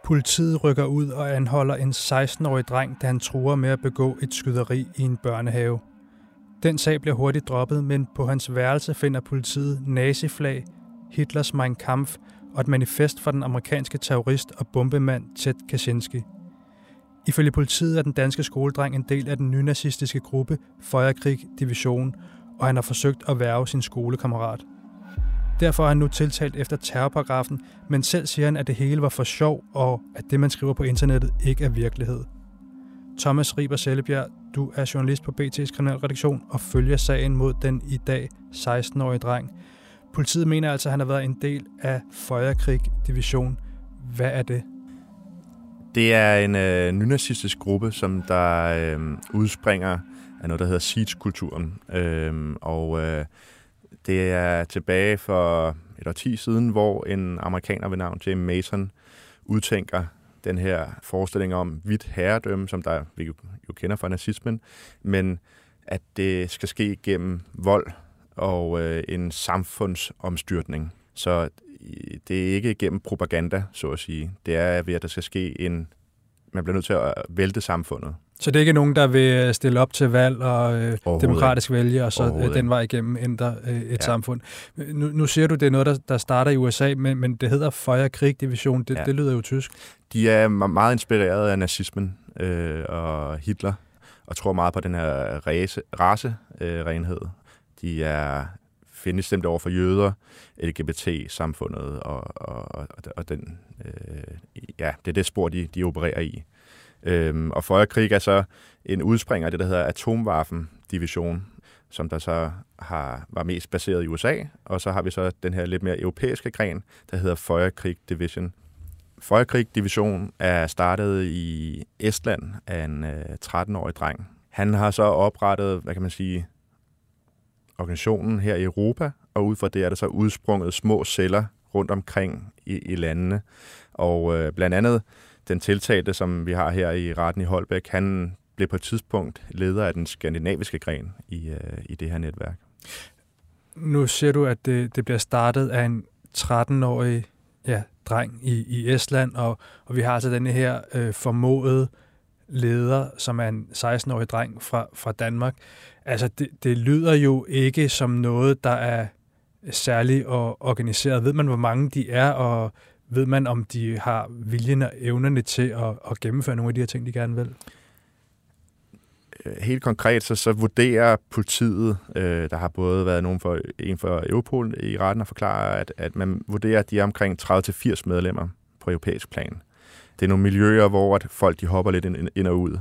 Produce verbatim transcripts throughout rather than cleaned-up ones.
Politiet rykker ud og anholder en seksten-årig dreng, da han truer med at begå et skyderi i en børnehave. Den sag bliver hurtigt droppet, men på hans værelse finder politiet naziflag, Hitlers Mein Kampf og et manifest fra den amerikanske terrorist og bombemand Ted Kaczynski. Ifølge politiet er den danske skoledreng en del af den nynazistiske gruppe Feuerkrieg Division, og han har forsøgt at hverve sin skolekammerat. Derfor er han nu tiltalt efter terrorparagrafen, men selv siger han, at det hele var for sjov, og at det, man skriver på internettet, ikke er virkelighed. Thomas Riber Sellebjerg, du er journalist på B T's kriminalredaktion og følger sagen mod den i dag seksten-årige dreng. Politiet mener altså, at han har været en del af Feuerkrieg Division. Hvad er det? Det er en øh, nynazistisk gruppe, som der øh, udspringer af noget, der hedder siege-kulturen. Øh, og øh, det er tilbage for et årti siden, hvor en amerikaner ved navn James Mason udtænker den her forestilling om hvidt herredømme, som der vi jo, jo kender fra nazismen, men at det skal ske gennem vold og øh, en samfundsomstyrtning. Så det er ikke gennem propaganda, så at sige. Det er ved, at der skal ske en... Man bliver nødt til at vælte samfundet. Så det er ikke nogen, der vil stille op til valg og øh, demokratisk vælge, og så øh, den vej igennem ændre øh, et ja. samfund. Nu, nu siger du, det er noget, der, der starter i U S A, men, men det hedder Feuerkrieg Division. Det, ja. det lyder jo tysk. De er meget inspireret af nazismen øh, og Hitler, og tror meget på den her race, race-renhed. Øh, De er fjendtligt over for jøder, L G B T-samfundet, og, og, og den, øh, ja, det er det spor, de, de opererer i. Øhm, og Feuerkrieg er så en udspringer af det, der hedder Atomwaffen-division, som der så har, var mest baseret i U S A, og så har vi så den her lidt mere europæiske gren, der hedder Feuerkrieg Division. Feuerkrieg Division er startet i Estland af en øh, tretten-årig dreng. Han har så oprettet, hvad kan man sige, organisationen her i Europa, og ud fra det er der så udsprunget små celler rundt omkring i, i landene. Og øh, blandt andet den tiltalte, som vi har her i retten i Holbæk, han blev på et tidspunkt leder af den skandinaviske gren i, øh, i det her netværk. Nu siger du, at det, det bliver startet af en tretten-årig ja, dreng i, i Estland, og, og vi har altså denne her øh, formodede leder, som er en seksten-årig dreng fra, fra Danmark. Altså, det, det lyder jo ikke som noget, der er særligt organiseret. Ved man, hvor mange de er, og ved man, om de har viljen og evnerne til at, at gennemføre nogle af de her ting, de gerne vil? Helt konkret, så, så vurderer politiet, øh, der har både været nogen for, en for Europol i retten, og forklarer, at, at man vurderer, at de er omkring tredive til firs medlemmer på europæisk plan. Det er nogle miljøer, hvor at folk de hopper lidt ind, ind og ud.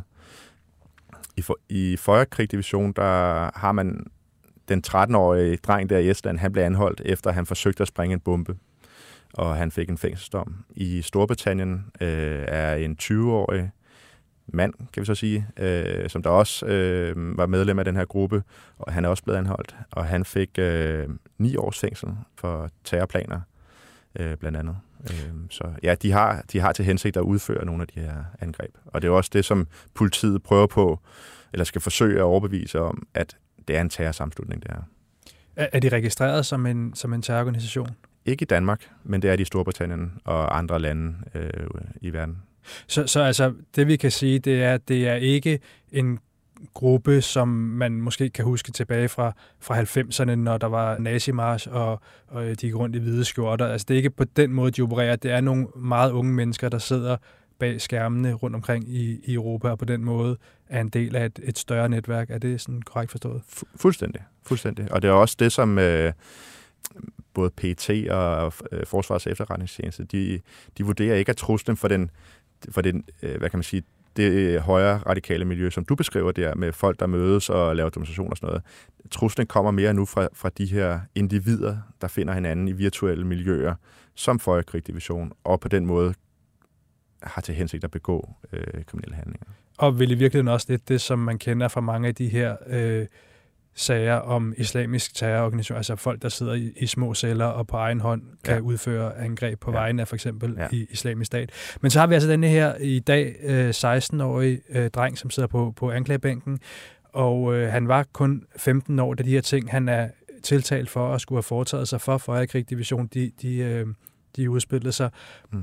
I, for, i Feuerkrieg Division, der har man den tretten-årige dreng der i Estland, han blev anholdt, efter han forsøgte at sprænge en bombe, og han fik en fængselsdom. I Storbritannien øh, er en tyve-årig mand, kan vi så sige, øh, som der også øh, var medlem af den her gruppe, og han er også blevet anholdt, og han fik øh, ni års fængsel for terrorplaner, øh, blandt andet. Øh, så ja, de har, de har til hensigt at udføre nogle af de her angreb, og det er også det, som politiet prøver på, eller skal forsøge at overbevise om, at det er en terrorsammenslutning, det her. Er, er de registreret som en, som en terrororganisation? Ikke i Danmark, men det er de i Storbritannien og andre lande øh, i verden. Så, så altså, det vi kan sige, det er, at det er ikke en gruppe, som man måske kan huske tilbage fra, fra halvfemserne, når der var nazimarch, og, og de gik rundt i hvide skjorter. Altså, det er ikke på den måde, de opererer. Det er nogle meget unge mennesker, der sidder bag skærmene rundt omkring i, i Europa, og på den måde er en del af et, et større netværk. Er det sådan korrekt forstået? Fu- fuldstændig. Fuldstændig. Og det er også det, som øh, både P E T og øh, Forsvarets Efterretningstjeneste, de, de vurderer ikke, at truslen for den, for den øh, hvad kan man sige, det højere radikale miljø, som du beskriver der, med folk, der mødes og laver demonstrationer og sådan noget. Truslen kommer mere nu fra, fra de her individer, der finder hinanden i virtuelle miljøer, som Feuerkrieg Division, og på den måde har til hensigt at begå øh, kriminelle handlinger. Og vil i virkeligheden også lidt det, som man kender fra mange af de her øh, sager om islamisk terrororganisation, altså folk, der sidder i, i små celler og på egen hånd kan ja. udføre angreb på ja. vegne af for eksempel ja. i Islamisk Stat. Men så har vi altså denne her i dag øh, seksten-årige øh, dreng, som sidder på, på anklagebænken, og øh, han var kun femten år, da de her ting, han er tiltalt for at skulle have foretaget sig for Feuerkrieg Division, de, de, øh, de udspillede sig. Mm.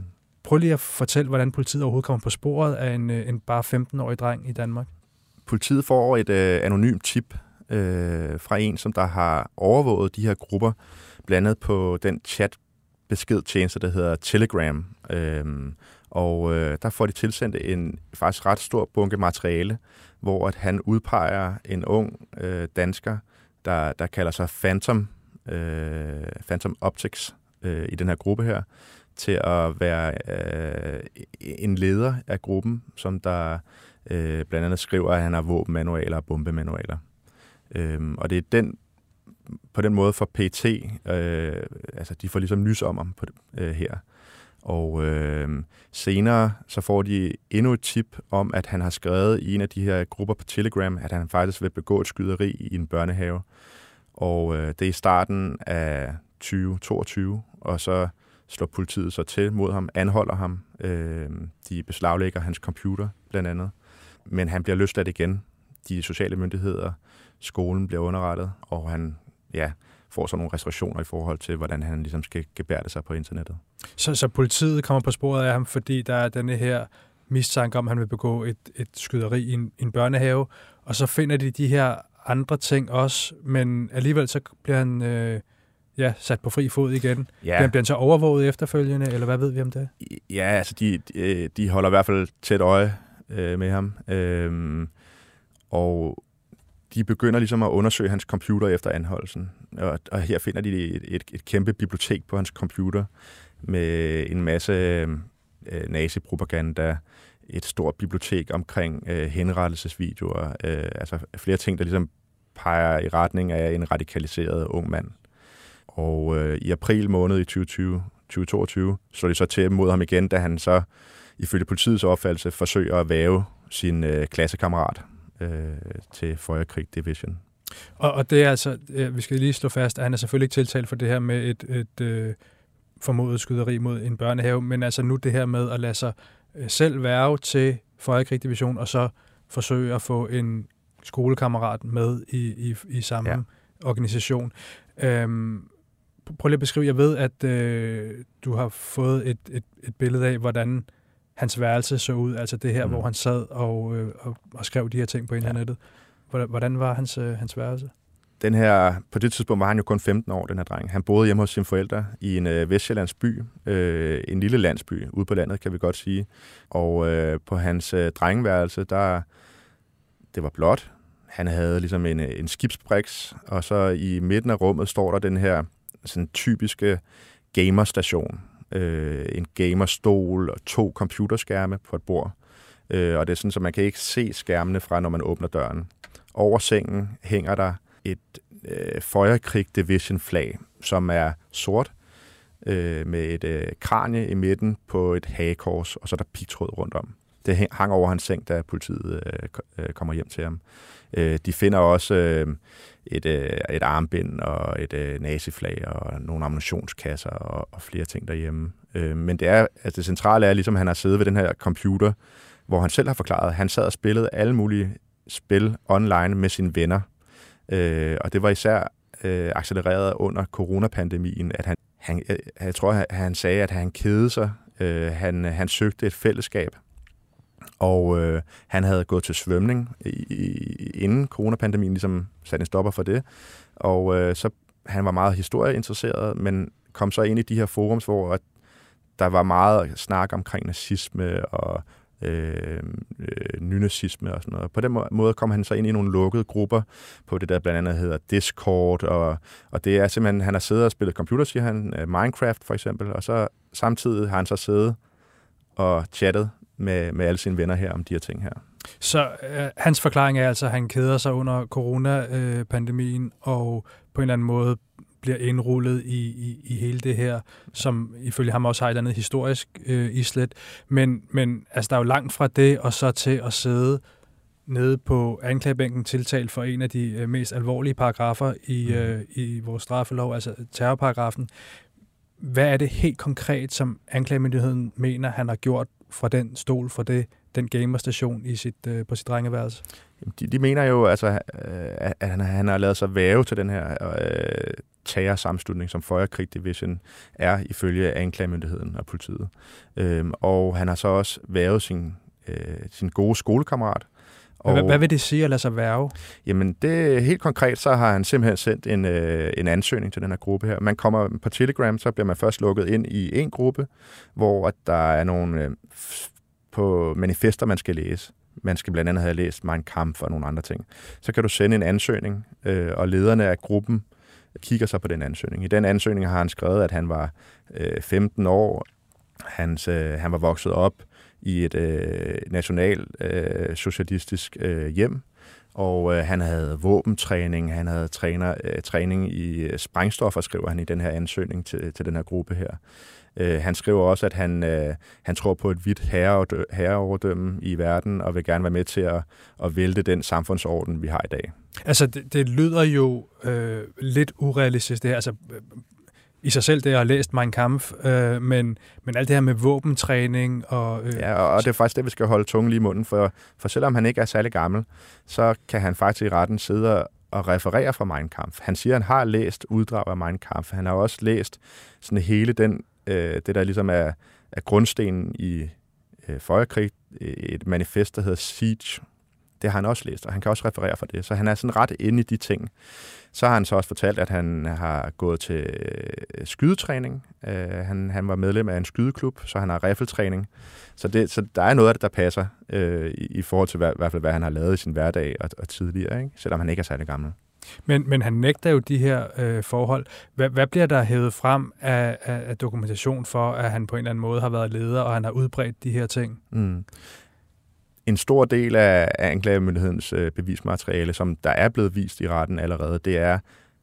prøv lige at fortælle, hvordan politiet overhovedet kommer på sporet af en, en bare femten-årig dreng i Danmark. Politiet får et øh, anonymt tip øh, fra en, som der har overvåget de her grupper, blandt andet på den chat-beskedtjeneste, der hedder Telegram. Øh, og øh, der får de tilsendt en faktisk ret stor bunke materiale, hvor at han udpeger en ung øh, dansker, der, der kalder sig Phantom, øh, Phantom Optics øh, i den her gruppe her, til at være øh, en leder af gruppen, som der øh, blandt andet skriver, at han har våbenmanualer og bombemanualer. Øhm, og det er den, på den måde for P E T, øh, altså de får ligesom nys om ham på det, øh, her. Og øh, senere så får de endnu et tip om, at han har skrevet i en af de her grupper på Telegram, at han faktisk vil begå et skyderi i en børnehave. Og øh, det er i starten af tyve toogtyve, og så slår politiet så til mod ham, anholder ham. Øh, de beslaglægger hans computer, blandt andet. Men han bliver løsladt igen. De sociale myndigheder, skolen bliver underrettet, og han ja, får så nogle restriktioner i forhold til, hvordan han ligesom skal gebærde sig på internettet. Så, så politiet kommer på sporet af ham, fordi der er denne her mistanke om, at han vil begå et, et skyderi i en, en børnehave, og så finder de de her andre ting også, men alligevel så bliver han øh, ja, sat på fri fod igen. Ja. Bliver han så overvåget efterfølgende, eller hvad ved vi om det? Ja, altså de, de, de holder i hvert fald tæt øje øh, med ham, øh, og de begynder ligesom at undersøge hans computer efter anholdelsen. Og, og her finder de et, et, et kæmpe bibliotek på hans computer med en masse øh, nazipropaganda, et stort bibliotek omkring øh, henrettelsesvideoer, øh, altså flere ting, der ligesom peger i retning af en radikaliseret ung mand. Og øh, i april måned i tyve tyve, tyve toogtyve slår de så til mod ham igen, da han så ifølge politiets opfattelse forsøger at væve sin øh, klassekammerat øh, til Feuerkrieg Division. Og, og det er altså, vi skal lige slå fast, at han er selvfølgelig ikke tiltalt for det her med et, et øh, formodet skyderi mod en børnehave, men altså nu det her med at lade sig øh, selv værve til Feuerkrieg Division, og så forsøge at få en skolekammerat med i, i, i samme ja. organisation. Øhm, prøv lige at beskrive, jeg ved, at øh, du har fået et, et, et billede af, hvordan hans værelse så ud, altså det her, mm. hvor han sad og, øh, og, og skrev de her ting på internettet. Ja. Hvordan var hans, øh, hans værelse? Den her, på det tidspunkt var han jo kun femten år, den her dreng. Han boede hjemme hos sine forældre i en øh, vestsjællands by, øh, en lille landsby ude på landet, kan vi godt sige. Og øh, på hans øh, drengeværelse, der, det var blåt. Han havde ligesom en, en skibsbriks, og så i midten af rummet står der den her sådan typiske gamerstation. Øh, en gamerstol og to computerskærme på et bord. Øh, og det er sådan, så man kan ikke se skærmene fra, når man åbner døren. Over sengen hænger der et øh, Feuerkrieg Division flag, som er sort, øh, med et øh, kranie i midten på et hagekors, og så er der pigtråd rundt om. Det hang over hans seng, da politiet øh, kommer hjem til ham. Øh, de finder også øh, et, øh, et armbind og et øh, naziflag og nogle ammunitionskasser og, og flere ting derhjemme. Øh, men det, er, altså det centrale er, ligesom han har siddet ved den her computer, hvor han selv har forklaret, at han sad og spillede alle mulige spil online med sine venner. Øh, og det var især øh, accelereret under coronapandemien, at han, han jeg, jeg tror, at han sagde, at han kedede sig. Øh, han, han søgte et fællesskab. Og øh, han havde gået til svømning i, i, inden coronapandemien ligesom satte en stopper for det. Og øh, så han var meget historieinteresseret, men kom så ind i de her forums, hvor at der var meget snak omkring nazisme og øh, øh, nynazisme og sådan noget. På den måde kom han så ind i nogle lukkede grupper på det, der blandt andet hedder Discord. Og, og det er simpelthen, han har siddet og spillet computer, siger han, Minecraft for eksempel, og så samtidig har han så siddet og chattet med, med alle sine venner her om de her ting her. Så øh, hans forklaring er altså, at han keder sig under coronapandemien øh, og på en eller anden måde bliver indrullet i, i, i hele det her, som ifølge ham også har et eller andet historisk øh, islet. Men, men altså, der er jo langt fra det og så til at sidde nede på anklagebænken tiltalt for en af de øh, mest alvorlige paragrafer i, øh, i vores straffelov, altså terrorparagrafen. Hvad er det helt konkret, som anklagemyndigheden mener, han har gjort fra den stol, fra det, den gamerstation i sit, øh, på sit drengeværelse? De, de mener jo, altså, at han, han har lavet sig væve til den her øh, terrorsammenslutning, som Feuerkrieg Division er ifølge anklagemyndigheden og politiet. Øhm, og han har så også været sin, øh, sin gode skolekammerat. Og hvad, hvad vil det sige at lade sig værge? Jamen, det, helt konkret, så har han simpelthen sendt en, øh, en ansøgning til den her gruppe her. Man kommer på Telegram, så bliver man først lukket ind i en gruppe, hvor der er nogle øh, på manifester, man skal læse. Man skal blandt andet have læst Mein Kampf og nogle andre ting. Så kan du sende en ansøgning, øh, og lederne af gruppen kigger så på den ansøgning. I den ansøgning har han skrevet, at han var øh, femten år, hans, øh, han var vokset op i et øh, national øh, socialistisk øh, hjem, og øh, han havde våbentræning, han havde træner, øh, træning i øh, sprængstoffer, skriver han i den her ansøgning til, til den her gruppe her. Øh, han skriver også, at han, øh, han tror på et hvidt herreoverdømme i verden, og vil gerne være med til at, at vælte den samfundsorden, vi har i dag. Altså, det, det lyder jo øh, lidt urealistisk, det her. Altså, i sig selv, det jeg har læst Mein Kampf, øh, men, men alt det her med våbentræning og... Øh, ja, og, og det er faktisk det, vi skal holde tungen lige i munden, for, for selvom han ikke er særlig gammel, så kan han faktisk i retten sidde og referere fra Mein Kampf. Han siger, at han har læst uddrag af Mein Kampf. Han har også læst sådan hele den, øh, det, der ligesom er, er grundstenen i øh, Feuerkrieg, et manifest, der hedder Siege. Det har han også læst, og han kan også referere fra det. Så han er sådan ret inde i de ting. Så har han så også fortalt, at han har gået til skydetræning. Uh, han, han var medlem af en skydeklub, så han har riffeltræning. Så, det, så der er noget af det, der passer uh, i, i forhold til, hvad, i hvert fald, hvad han har lavet i sin hverdag og, og tidligere, ikke? Selvom han ikke er særlig gammel. Men, men han nægter jo de her øh, forhold. Hvad, hvad bliver der hævet frem af, af, af dokumentation for, at han på en eller anden måde har været leder, og han har udbredt de her ting? Mm. En stor del af anklagemyndighedens øh, bevismateriale, som der er blevet vist i retten allerede, det er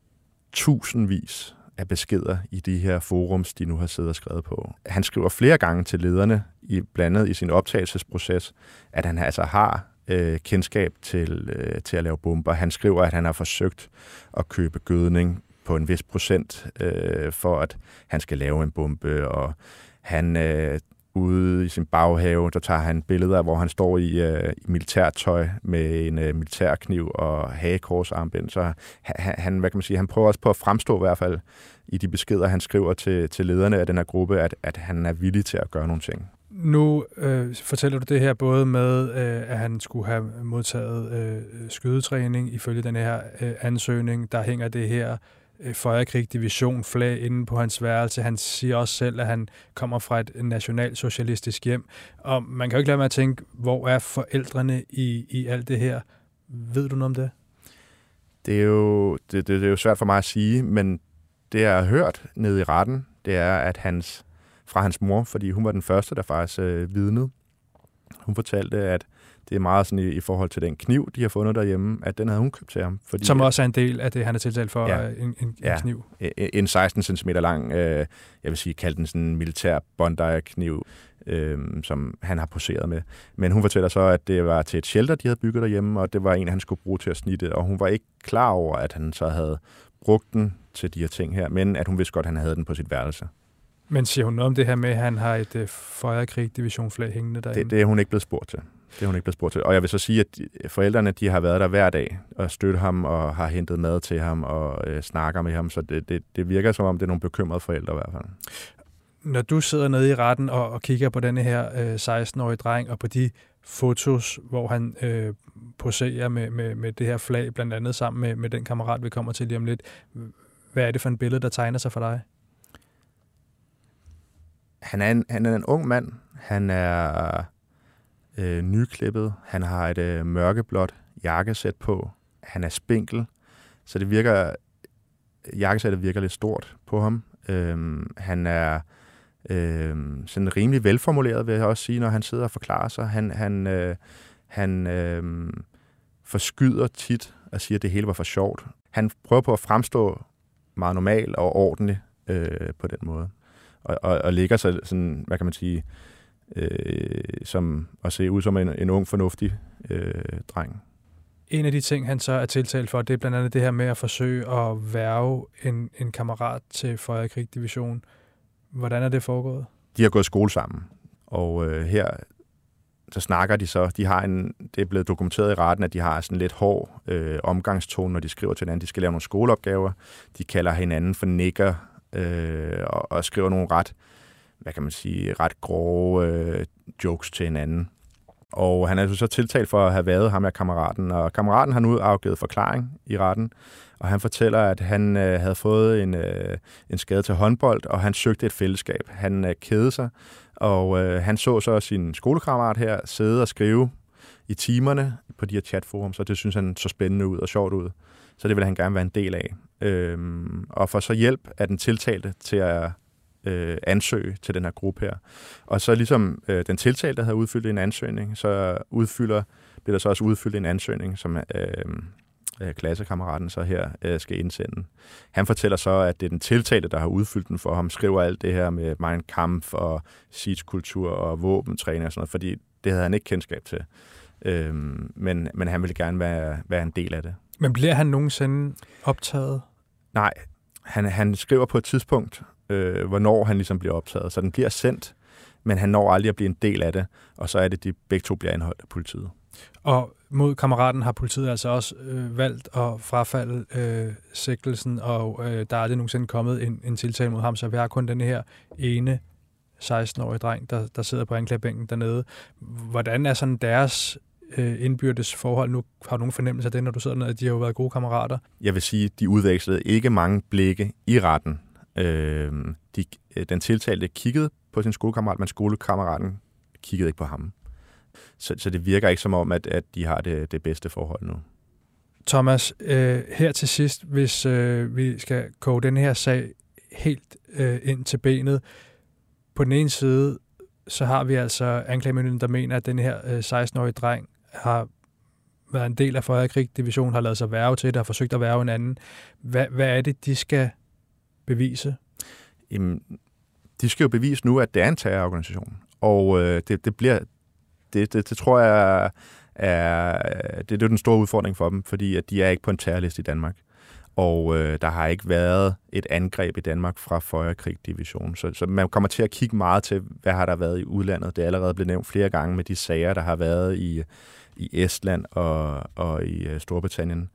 tusindvis af beskeder i de her forums, de nu har siddet og skrevet på. Han skriver flere gange til lederne, i, blandt andet i sin optagelsesproces, at han altså har øh, kendskab til, øh, til at lave bomber. Han skriver, at han har forsøgt at købe gødning på en vis procent, øh, for at han skal lave en bombe, og han... Øh, Ude i sin baghave, der tager han billeder, hvor han står i, øh, i militærtøj med en øh, militærkniv og hagekorsarmbind. Så han, han, hvad kan man sige, han prøver også på at fremstå i hvert fald i de beskeder, han skriver til, til lederne af den her gruppe, at, at han er villig til at gøre nogle ting. Nu øh, fortæller du det her både med, øh, at han skulle have modtaget øh, skydetræning ifølge den her øh, ansøgning. Der hænger det her Feuerkrieg Division flag inde på hans værelse. Han siger også selv, at han kommer fra et nationalsocialistisk hjem. Og man kan jo ikke lade mig at tænke, hvor er forældrene i, i alt det her? Ved du noget om det? Det er jo, det, det, det er jo svært for mig at sige, men det jeg har hørt nede i retten, det er, at hans, fra hans mor, fordi hun var den første, der faktisk øh, vidnede. Hun fortalte, at det er meget sådan i, i forhold til den kniv, de har fundet derhjemme, at den havde hun købt til ham. Fordi, som også er en del af det, han er tiltalt for, ja, en, en, ja, en kniv. En seksten centimeter lang, øh, jeg vil sige, kaldt den sådan en militær Bondi-kniv, øh, som han har poseret med. Men hun fortæller så, at det var til et shelter, de havde bygget derhjemme, og det var en, han skulle bruge til at snitte, og hun var ikke klar over, at han så havde brugt den til de her ting her, men at hun vidste godt, at han havde den på sit værelse. Men siger hun noget om det her med, at han har et uh, Feuerkrieg Division flag hængende derinde? Det, det er hun ikke blevet spurgt til. Det er hun ikke blevet spurgt til. Og jeg vil så sige, at de, forældrene de har været der hver dag og støttet ham og har hentet mad til ham og øh, snakker med ham. Så det, det, det virker som om, det er nogle bekymrede forældre i hvert fald. Når du sidder nede i retten og, og kigger på denne her øh, seksten-årige dreng og på de fotos, hvor han øh, poserer med, med, med det her flag, blandt andet sammen med, med den kammerat, vi kommer til lige om lidt. Hvad er det for en billede, der tegner sig for dig? Han er en, han er en ung mand. Han er øh, nyklippet. Han har et øh, mørkeblåt jakkesæt på. Han er spinkel. Så det virker, jakkesættet virker lidt stort på ham. Øhm, han er øh, sådan rimelig velformuleret, vil jeg også sige, når han sidder og forklarer sig. Han, han, øh, han øh, forskyder tit og siger, at det hele var for sjovt. Han prøver på at fremstå meget normal og ordentlig øh, på den måde. Og, og, og ligger sig sådan, hvad kan man sige, øh, som at se ud som en, en ung, fornuftig øh, dreng. En af de ting, han så er tiltalt for, det er blandt andet det her med at forsøge at hverve en, en kammerat til Feuerkrieg Division. Hvordan er det foregået? De har gået i skole sammen, og øh, her så snakker de så, de har en, det er blevet dokumenteret i retten, at de har sådan lidt hård øh, omgangstone, når de skriver til hinanden. De skal lave nogle skoleopgaver, de kalder hinanden for nigger, øh, og, og skriver nogle ret, hvad kan man sige, ret grove øh, jokes til hinanden. Og han er så tiltalt for at have været ham af kammeraten, og kammeraten har nu afgivet forklaring i retten, og han fortæller, at han øh, havde fået en, øh, en skade til håndbold, og han søgte et fællesskab. Han øh, kedede sig, og øh, han så så sin skolekammerat her sidde og skrive i timerne på de her chatforum, så det synes han så spændende ud og sjovt ud. Så det vil han gerne være en del af. Øhm, og for så hjælp af den tiltalte til at øh, ansøge til den her gruppe her. Og så ligesom øh, den tiltalte havde udfyldt en ansøgning, så udfylder, bliver der så også udfyldt en ansøgning, som øh, klassekammeraten så her øh, skal indsende. Han fortæller så, at det er den tiltalte, der har udfyldt den for ham, skriver alt det her med Mein Kampf og siege-kultur og våbentræning og sådan noget, fordi det havde han ikke kendskab til. Øhm, men, men han ville gerne være, være en del af det. Men bliver han nogensinde optaget? Nej, han, han skriver på et tidspunkt, øh, hvornår han ligesom bliver optaget, så den bliver sendt, men han når aldrig at blive en del af det, og så er det, de begge to bliver anholdt af politiet. Og mod kammeraten har politiet altså også øh, valgt at frafalde øh, sigtelsen, og øh, der er aldrig nogensinde kommet en, en tiltale mod ham, så vi har kun den her ene seksten-årige dreng, der, der sidder på anklagebænken dernede. Hvordan er sådan deres øh, indbyrdes forhold? Nu har du nogen fornemmelse af det, når du sidder nede, at de har jo været gode kammerater. Jeg vil sige, at de udvekslede ikke mange blikke i retten. Øh, de, den tiltalte kiggede på sin skolekammerat, men skolekammeraten kiggede ikke på ham. Så, så det virker ikke som om, at, at de har det, det bedste forhold nu. Thomas, øh, her til sidst, hvis øh, vi skal koge den her sag helt øh, ind til benet. På den ene side, så har vi altså anklagemyndigheden, der mener, at den her øh, seksten-årige dreng har været en del af Føjerkrig-divisionen, har lavet sig værge til det, har forsøgt at værge en anden. Hvad, hvad er det, de skal bevise? Jamen, de skal jo bevise nu, at det er en terrororganisation. Og øh, det, det bliver... Det, det, det tror jeg er, det, det er den store udfordring for dem, fordi at de er ikke på en terrorliste i Danmark. Og øh, der har ikke været et angreb i Danmark fra Føjerkrig-divisionen. Så, så man kommer til at kigge meget til, hvad har der været i udlandet. Det er allerede blevet nævnt flere gange med de sager, der har været i, i Estland og, og i uh, Storbritannien.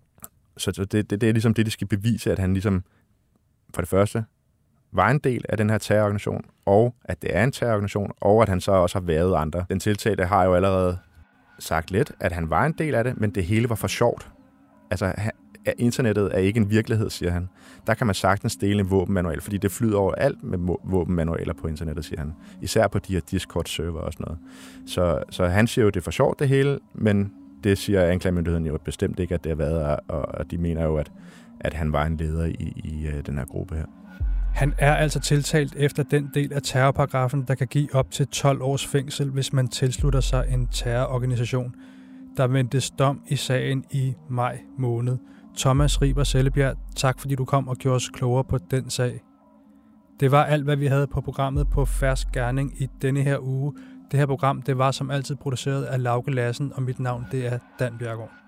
Så, så det, det, det er ligesom det, de skal bevise, at han ligesom for det første var en del af den her terrororganisation, og at det er en terrororganisation, og at han så også har været andre. Den tiltalte har jo allerede sagt lidt, at han var en del af det, men det hele var for sjovt. Altså, internettet er ikke en virkelighed, siger han. Der kan man sagtens dele en våbenmanual, fordi det flyder over alt med våbenmanualer på internettet, siger han. Især på de her Discord-server og sådan noget. Så, så han siger jo, at det er for sjovt det hele, men det siger anklagemyndigheden jo bestemt ikke, at det har været, og de mener jo, at, at han var en leder i, i den her gruppe her. Han er altså tiltalt efter den del af terrorparagrafen, der kan give op til tolv års fængsel, hvis man tilslutter sig en terrororganisation. Der ventes dom i sagen i maj måned. Thomas Riber Sellebjerg, tak fordi du kom og gjorde os klogere på den sag. Det var alt, hvad vi havde på programmet på Fersk Gerning i denne her uge. Det her program, det var som altid produceret af Lauke Lassen, og mit navn, det er Dan Bjergård.